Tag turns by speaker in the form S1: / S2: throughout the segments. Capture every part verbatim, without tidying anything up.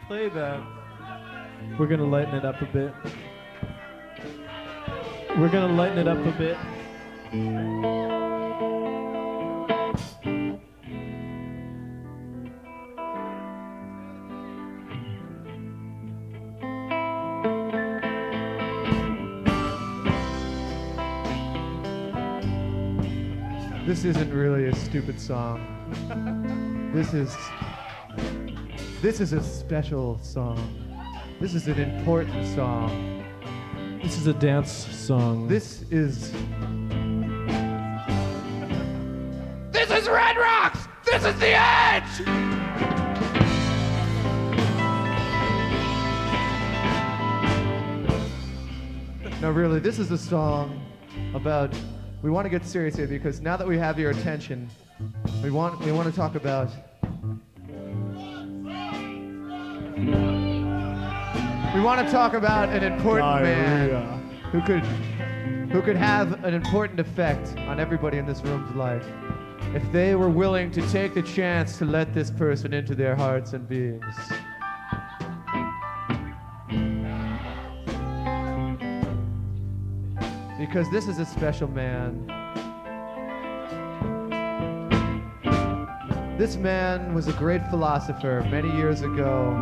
S1: play that, we're gonna lighten it up a bit. We're gonna lighten it up a bit.
S2: This isn't really a stupid song. This is this is a special song. This is an important song.
S1: This is a dance song.
S2: This is This is Red Rocks! This is the edge! No, really, this is a song about we want to get serious here because now that we have your attention, we want we want to talk about we want to talk about an important
S1: Diarrhea.
S2: man who could who could have an important effect on everybody in this room's life if they were willing to take the chance to let this person into their hearts and beings. Because this is a special man. This man was a great philosopher many years ago.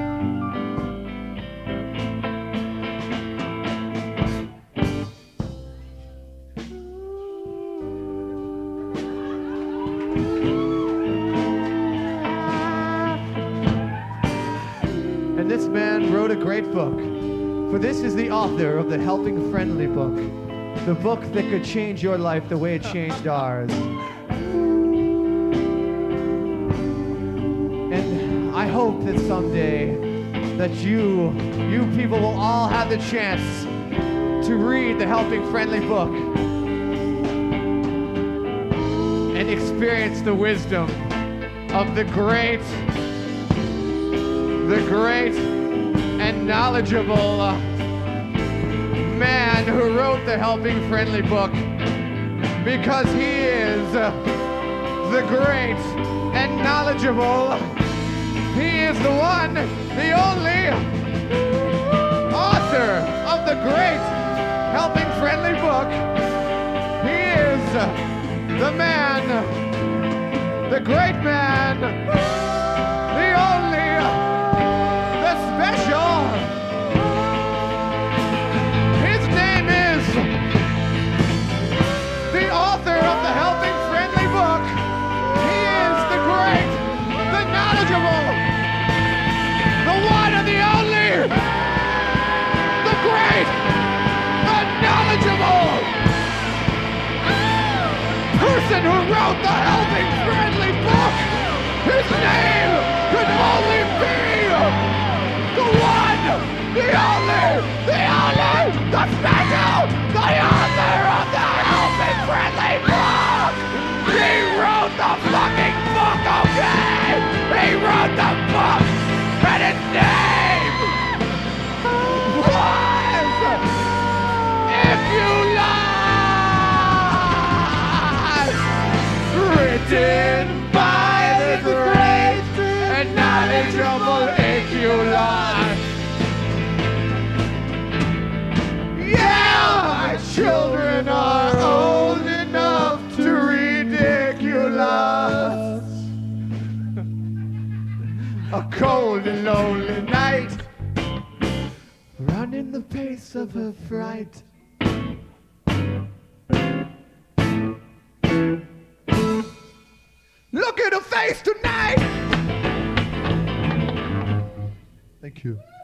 S2: And this man wrote a great book. For this is the author of the Helping Friendly book. The book that could change your life the way it changed ours. And I hope that someday that you, you people will all have the chance to read the Helping Friendly book and experience the wisdom of the great, the great and knowledgeable uh, man who wrote the Helping Friendly book, because he is uh, the great and knowledgeable. He is the one, the only author of the great Helping Friendly book. He is uh, the man, the great man, the only, the special. The author of the Helping Friendly book. He is the great, the knowledgeable, the one and the only, the great, the knowledgeable person who wrote the Helping Friendly book. His name could only be the one, the only, the only, the special, the author of the Helping Friendly book! He wrote the fucking book, okay? He wrote the book, and its name was If You Lie! Written by the great and knowledgeable If You Lie! Yeah, my children are old enough to ridiculous. A cold and lonely night, running the pace of her fright. Look at her face tonight. Thank you.